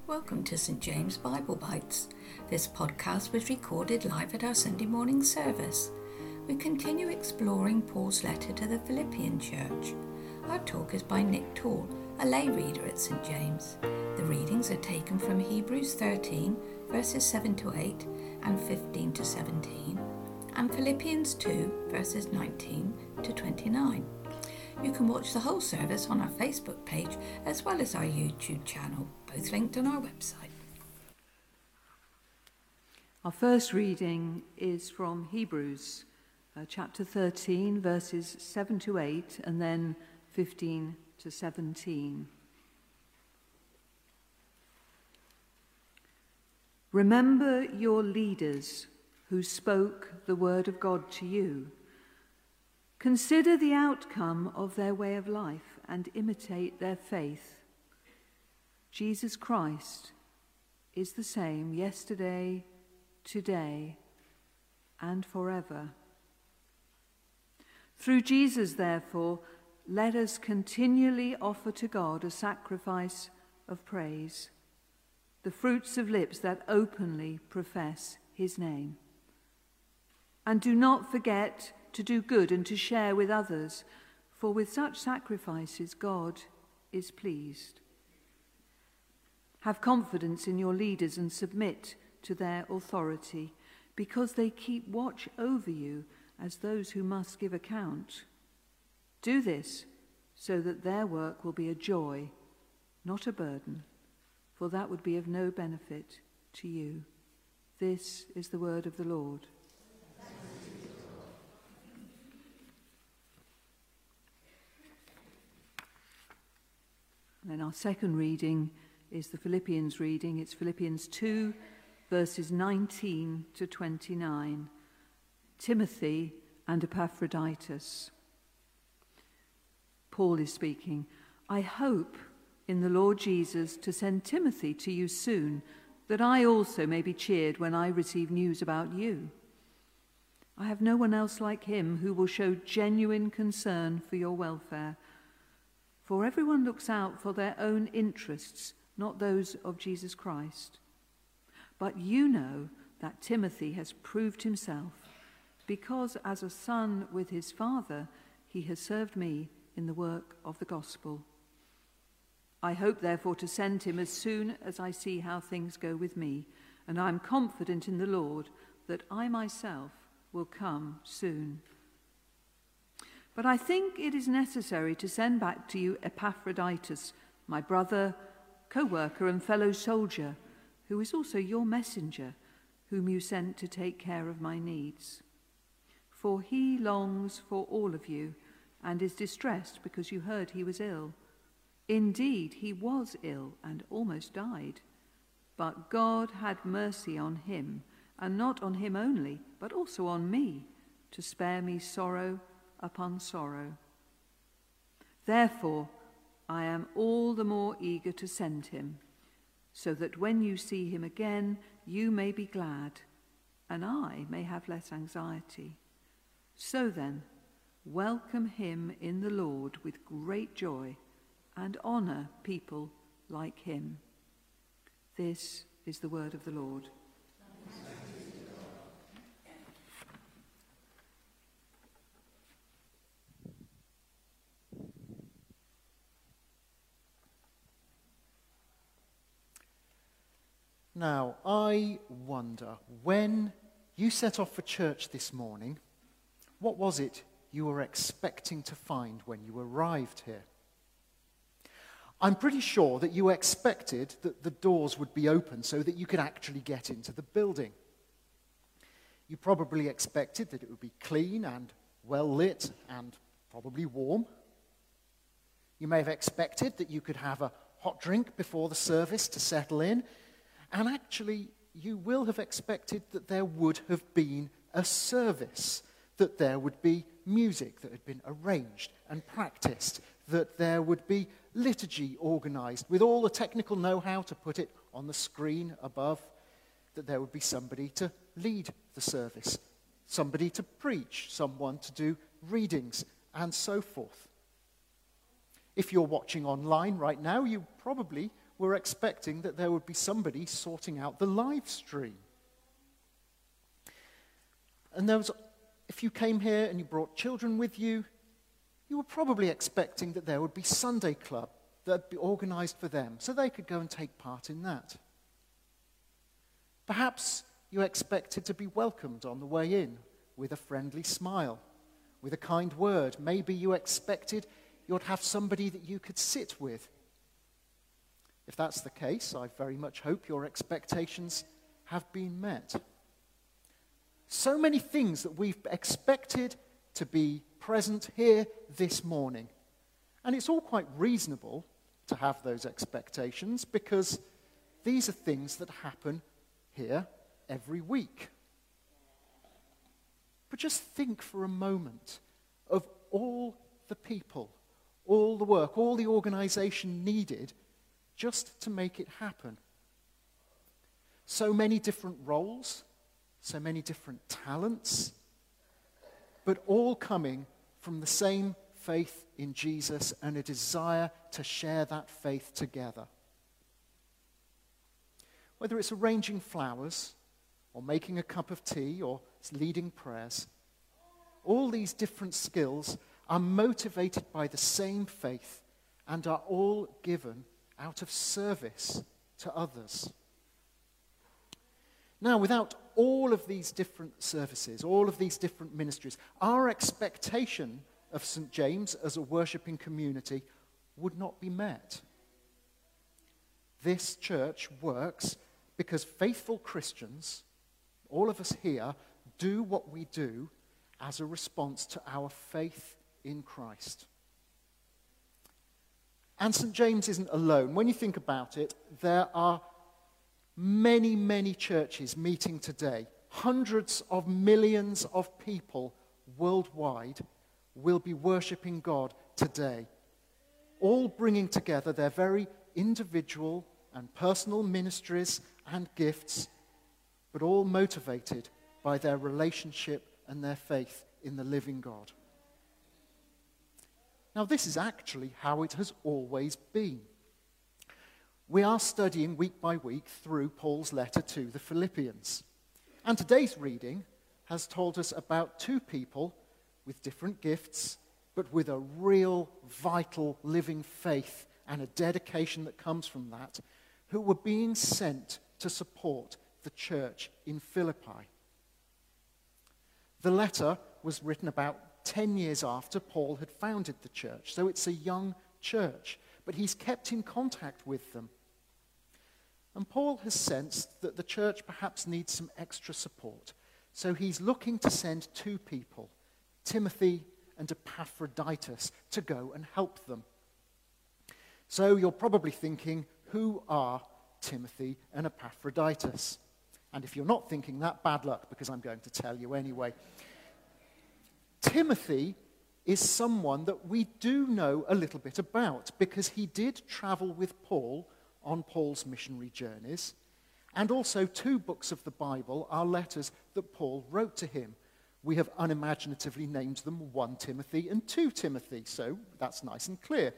Welcome to St James Bible Bites. This podcast was recorded live at our Sunday morning service. We continue exploring Paul's letter to the Philippian church. Our talk is by Nick Tall, a lay reader at St James. The readings are taken from Hebrews 13, verses 7 to 8 and 15 to 17, and Philippians 2, verses 19 to 29. You can watch the whole service on our Facebook page as well as our YouTube channel, both linked on our website. Our first reading is from Hebrews chapter 13, verses 7 to 8, and then 15 to 17. Remember your leaders who spoke the word of God to you. Consider the outcome of their way of life and imitate their faith. Jesus Christ is the same yesterday, today, and forever. Through Jesus, therefore, let us continually offer to God a sacrifice of praise, the fruits of lips that openly profess his name. And do not forget to do good and to share with others, for with such sacrifices God is pleased. Have confidence in your leaders and submit to their authority, because they keep watch over you as those who must give account. Do this so that their work will be a joy, not a burden, for that would be of no benefit to you. This is the word of the Lord. And then our second reading is the Philippians reading. It's Philippians 2, verses 19 to 29. Timothy and Epaphroditus. Paul is speaking. I hope in the Lord Jesus to send Timothy to you soon, that I also may be cheered when I receive news about you. I have no one else like him who will show genuine concern for your welfare. For everyone looks out for their own interests, not those of Jesus Christ. But you know that Timothy has proved himself, because as a son with his father, he has served me in the work of the gospel. I hope, therefore, to send him as soon as I see how things go with me, and I am confident in the Lord that I myself will come soon. But I think it is necessary to send back to you Epaphroditus, my brother, co-worker and fellow soldier, who is also your messenger, whom you sent to take care of my needs. For he longs for all of you and is distressed because you heard he was ill. Indeed, he was ill and almost died. But God had mercy on him, and not on him only, but also on me, to spare me sorrow upon sorrow. Therefore, I am all the more eager to send him, so that when you see him again, you may be glad, and I may have less anxiety. So then, welcome him in the Lord with great joy, and honor people like him. This is the word of the Lord. Now, I wonder, when you set off for church this morning, what was it you were expecting to find when you arrived here? I'm pretty sure that you expected that the doors would be open so that you could actually get into the building. You probably expected that it would be clean and well lit and probably warm. You may have expected that you could have a hot drink before the service to settle in. And actually, you will have expected that there would have been a service, that there would be music that had been arranged and practiced, that there would be liturgy organized with all the technical know-how to put it on the screen above, that there would be somebody to lead the service, somebody to preach, someone to do readings, and so forth. If you're watching online right now, you probably were expecting that there would be somebody sorting out the live stream. And if you came here and you brought children with you, you were probably expecting that there would be Sunday club that would be organized for them so they could go and take part in that. Perhaps you expected to be welcomed on the way in with a friendly smile, with a kind word. Maybe you expected you'd have somebody that you could sit with. If that's the case, I very much hope your expectations have been met. So many things that we've expected to be present here this morning. And it's all quite reasonable to have those expectations because these are things that happen here every week. But just think for a moment of all the people, all the work, all the organization needed just to make it happen. So many different roles, so many different talents, but all coming from the same faith in Jesus and a desire to share that faith together. Whether it's arranging flowers, or making a cup of tea, or leading prayers, all these different skills are motivated by the same faith and are all given out of service to others. Now, without all of these different services, all of these different ministries, our expectation of St. James as a worshipping community would not be met. This church works because faithful Christians, all of us here, do what we do as a response to our faith in Christ. And St. James isn't alone. When you think about it, there are many, many churches meeting today. Hundreds of millions of people worldwide will be worshipping God today, all bringing together their very individual and personal ministries and gifts, but all motivated by their relationship and their faith in the living God. Now, this is actually how it has always been. We are studying week by week through Paul's letter to the Philippians. And today's reading has told us about two people with different gifts, but with a real, vital, living faith and a dedication that comes from that, who were being sent to support the church in Philippi. The letter was written about 10 years after Paul had founded the church, so it's a young church, but he's kept in contact with them. And Paul has sensed that the church perhaps needs some extra support, so he's looking to send two people, Timothy and Epaphroditus, to go and help them. So you're probably thinking, who are Timothy and Epaphroditus? And if you're not thinking that, bad luck, because I'm going to tell you anyway. Timothy is someone that we do know a little bit about, because he did travel with Paul on Paul's missionary journeys, and also 2 books of the Bible are letters that Paul wrote to him. We have unimaginatively named them 1 Timothy and 2 Timothy, so that's nice and clear.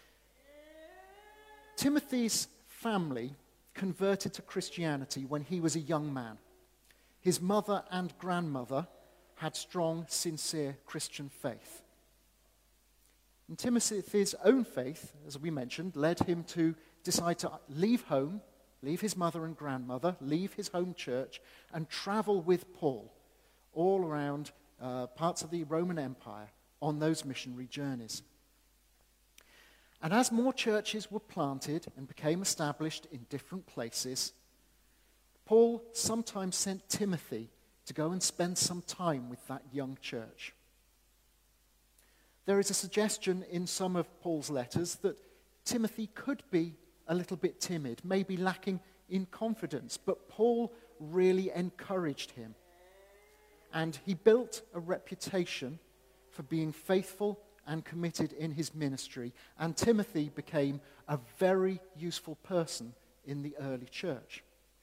Timothy's family converted to Christianity when he was a young man. His mother and grandmother had strong, sincere Christian faith. And Timothy's own faith, as we mentioned, led him to decide to leave home, leave his mother and grandmother, leave his home church, and travel with Paul all around parts of the Roman Empire on those missionary journeys. And as more churches were planted and became established in different places, Paul sometimes sent Timothy to go and spend some time with that young church. There is a suggestion in some of Paul's letters that Timothy could be a little bit timid, maybe lacking in confidence, but Paul really encouraged him. And he built a reputation for being faithful and committed in his ministry, and Timothy became a very useful person in the early church.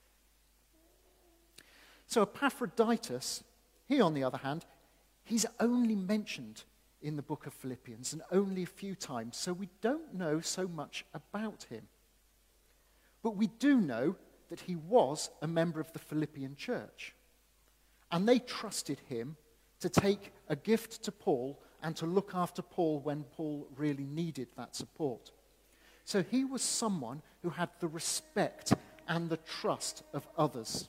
So Epaphroditus, he on the other hand, he's only mentioned in the book of Philippians, and only a few times, so we don't know so much about him. But we do know that he was a member of the Philippian church. And they trusted him to take a gift to Paul and to look after Paul when Paul really needed that support. So he was someone who had the respect and the trust of others.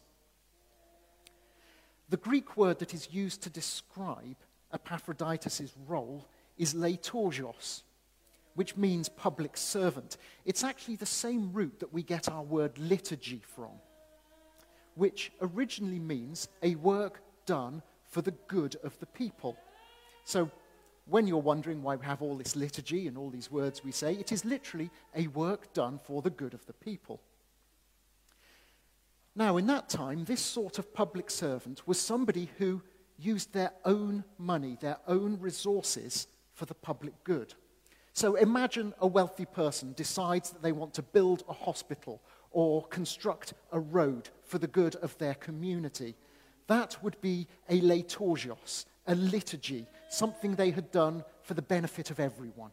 The Greek word that is used to describe Epaphroditus' role is leitorgios, which means public servant. It's actually the same root that we get our word liturgy from, which originally means a work done for the good of the people. So when you're wondering why we have all this liturgy and all these words we say, it is literally a work done for the good of the people. Now, in that time, this sort of public servant was somebody who used their own money, their own resources for the public good. So imagine a wealthy person decides that they want to build a hospital or construct a road for the good of their community. That would be a leitorgios, a liturgy, something they had done for the benefit of everyone.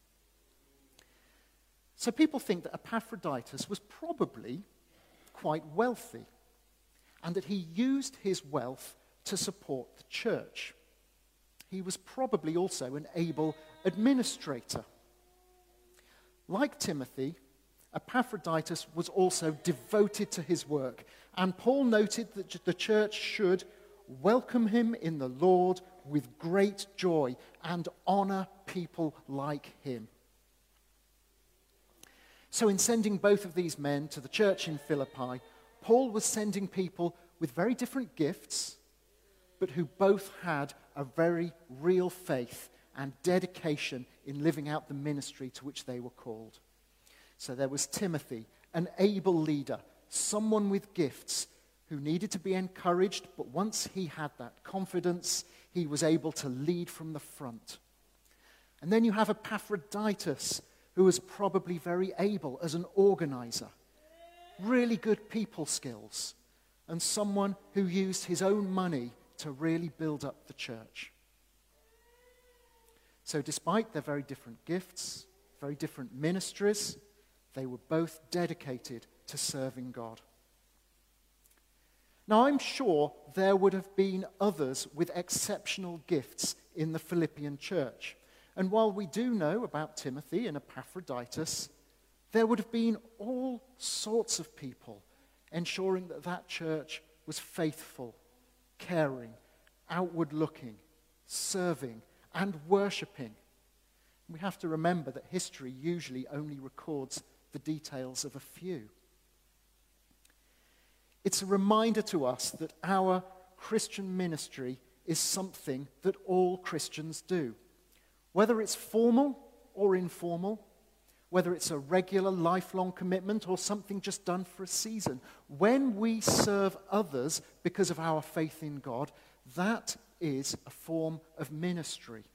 So people think that Epaphroditus was probably quite wealthy and that he used his wealth to support the church. He was probably also an able administrator. Like Timothy, Epaphroditus was also devoted to his work, and Paul noted that the church should welcome him in the Lord with great joy and honor people like him. So in sending both of these men to the church in Philippi, Paul was sending people with very different gifts, but who both had a very real faith and dedication in living out the ministry to which they were called. So there was Timothy, an able leader, someone with gifts who needed to be encouraged, but once he had that confidence, he was able to lead from the front. And then you have Epaphroditus, who was probably very able as an organizer, really good people skills, and someone who used his own money to really build up the church. So despite their very different gifts, very different ministries, they were both dedicated to serving God. Now, I'm sure there would have been others with exceptional gifts in the Philippian church. And while we do know about Timothy and Epaphroditus, there would have been all sorts of people ensuring that that church was faithful, caring, outward-looking, serving, and worshipping. We have to remember that history usually only records the details of a few. It's a reminder to us that our Christian ministry is something that all Christians do. Whether it's formal or informal, whether it's a regular, lifelong commitment or something just done for a season, when we serve others because of our faith in God, that is a form of ministry.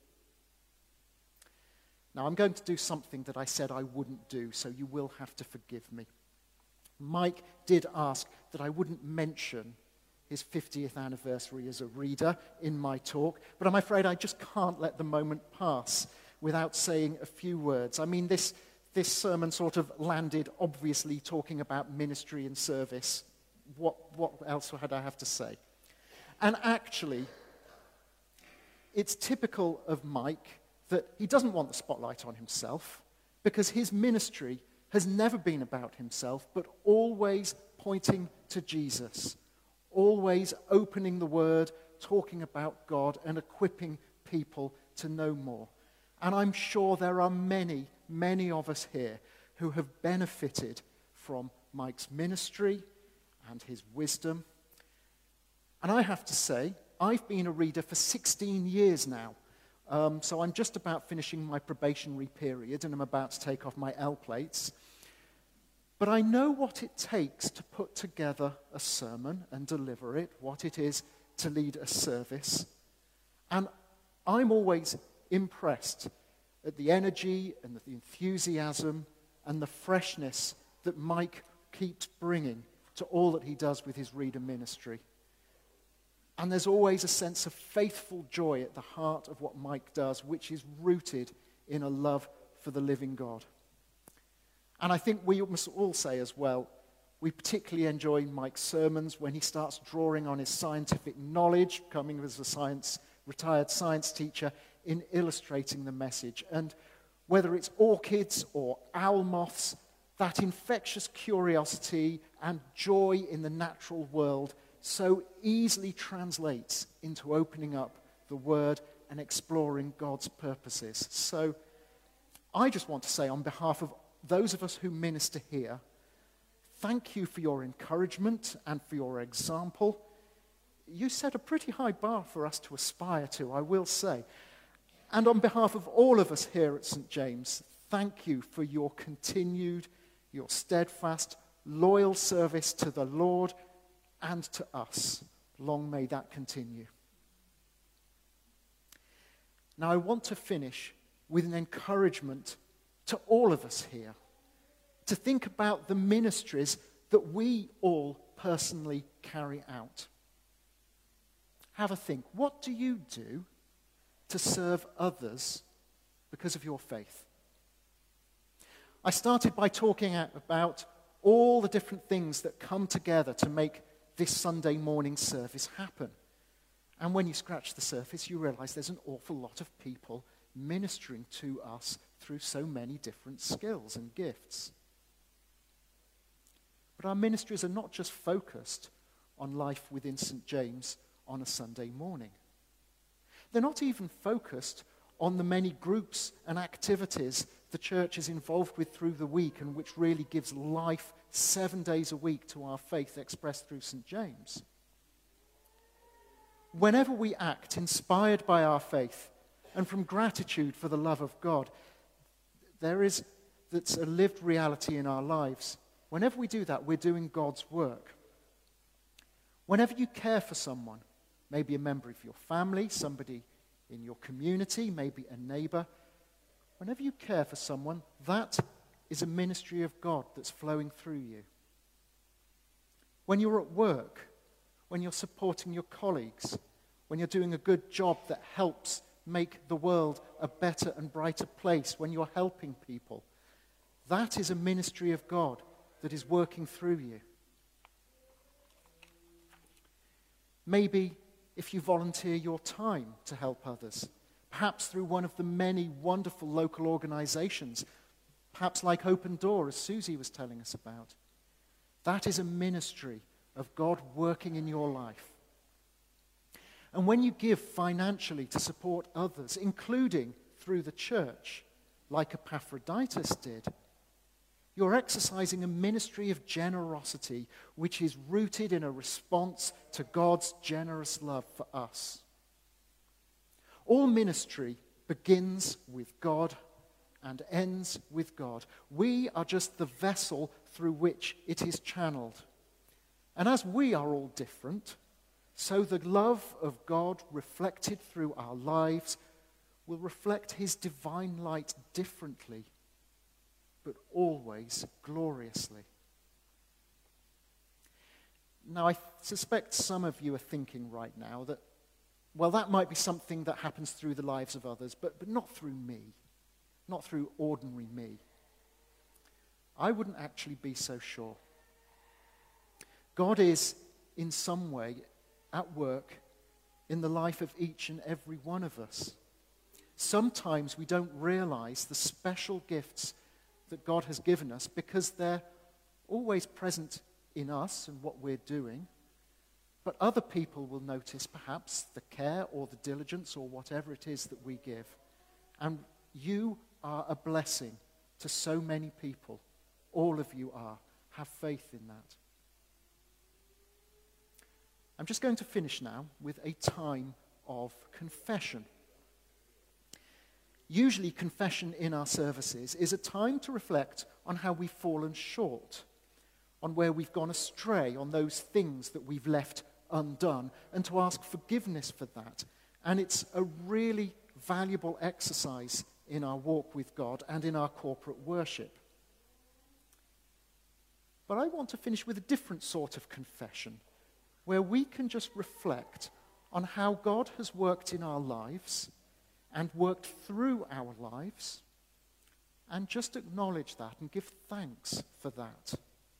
Now, I'm going to do something that I said I wouldn't do, so you will have to forgive me. Mike did ask that I wouldn't mention his 50th anniversary as a reader in my talk, but I'm afraid I just can't let the moment pass without saying a few words. I mean, this sermon sort of landed obviously talking about ministry and service. What else had I have to say? And actually, it's typical of Mike that he doesn't want the spotlight on himself because his ministry has never been about himself, but always pointing to Jesus, always opening the Word, talking about God, and equipping people to know more. And I'm sure there are many, many of us here who have benefited from Mike's ministry and his wisdom. And I have to say, I've been a reader for 16 years now. So I'm just about finishing my probationary period, and I'm about to take off my L plates. But I know what it takes to put together a sermon and deliver it, what it is to lead a service. And I'm always impressed at the energy and the enthusiasm and the freshness that Mike keeps bringing to all that he does with his reader ministry. And there's always a sense of faithful joy at the heart of what Mike does, which is rooted in a love for the living God. And I think we must all say as well, we particularly enjoy Mike's sermons when he starts drawing on his scientific knowledge, coming as a retired science teacher, in illustrating the message. And whether it's orchids or owl moths, that infectious curiosity and joy in the natural world so easily translates into opening up the Word and exploring God's purposes. So I just want to say, on behalf of those of us who minister here, thank you for your encouragement and for your example. You set a pretty high bar for us to aspire to, I will say. And on behalf of all of us here at St. James, thank you for your continued, your steadfast, loyal service to the Lord and to us. Long may that continue. Now I want to finish with an encouragement to all of us here to think about the ministries that we all personally carry out. Have a think. What do you do to serve others because of your faith? I started by talking about all the different things that come together to make this Sunday morning service happen. And when you scratch the surface, you realize there's an awful lot of people ministering to us through so many different skills and gifts. But our ministries are not just focused on life within St. James on a Sunday morning. They're not even focused on the many groups and activities the church is involved with through the week and which really gives life 7 days a week to our faith expressed through St. James. Whenever we act inspired by our faith and from gratitude for the love of God, that's a lived reality in our lives. Whenever we do that, we're doing God's work. Whenever you care for someone, maybe a member of your family, somebody in your community, maybe a neighbor, whenever you care for someone, that is a ministry of God that's flowing through you. When you're at work, when you're supporting your colleagues, when you're doing a good job that helps make the world a better and brighter place, when you're helping people, that is a ministry of God that is working through you. Maybe if you volunteer your time to help others, perhaps through one of the many wonderful local organizations, perhaps like Open Door, as Susie was telling us about. That is a ministry of God working in your life. And when you give financially to support others, including through the church, like Epaphroditus did, you're exercising a ministry of generosity which is rooted in a response to God's generous love for us. All ministry begins with God and ends with God. We are just the vessel through which it is channeled. And as we are all different, so the love of God reflected through our lives will reflect his divine light differently, but always gloriously. Now, I suspect some of you are thinking right now that, well, that might be something that happens through the lives of others, but not through me, not through ordinary me. I wouldn't actually be so sure. God is, in some way, at work in the life of each and every one of us. Sometimes we don't realize the special gifts that God has given us because they're always present in us and what we're doing. But other people will notice perhaps the care or the diligence or whatever it is that we give. And you are a blessing to so many people. All of you are. Have faith in that. I'm just going to finish now with a time of confession. Usually confession in our services is a time to reflect on how we've fallen short, on where we've gone astray, on those things that we've left undone, and to ask forgiveness for that. And it's a really valuable exercise in our walk with God and in our corporate worship. But I want to finish with a different sort of confession, where we can just reflect on how God has worked in our lives and worked through our lives, and just acknowledge that and give thanks for that.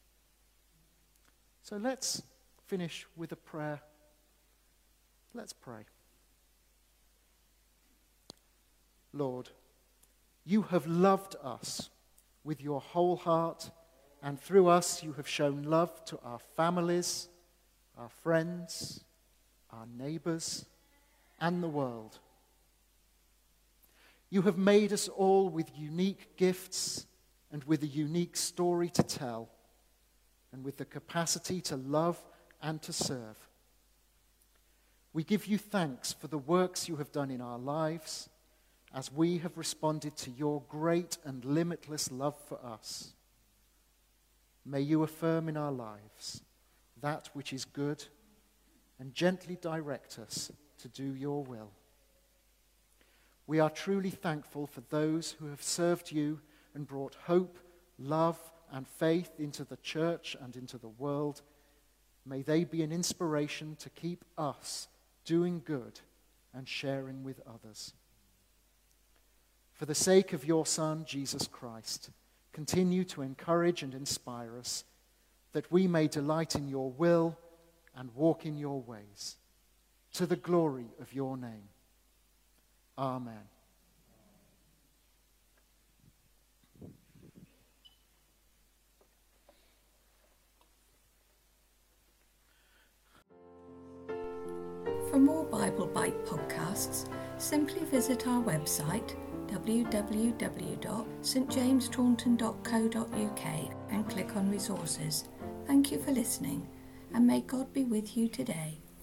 So let's finish with a prayer. Let's pray. Lord, you have loved us with your whole heart, and through us you have shown love to our families, our friends, our neighbours, and the world. You have made us all with unique gifts and with a unique story to tell, and with the capacity to love and to serve. We give you thanks for the works you have done in our lives as we have responded to your great and limitless love for us. May you affirm in our lives that which is good and gently direct us to do your will. We are truly thankful for those who have served you and brought hope, love, and faith into the church and into the world. May they be an inspiration to keep us doing good and sharing with others. For the sake of your Son, Jesus Christ, continue to encourage and inspire us, that we may delight in your will and walk in your ways, to the glory of your name. Amen. For more Bible Bite podcasts, simply visit our website www.stjamestaunton.co.uk and click on resources. Thank you for listening, and may God be with you today.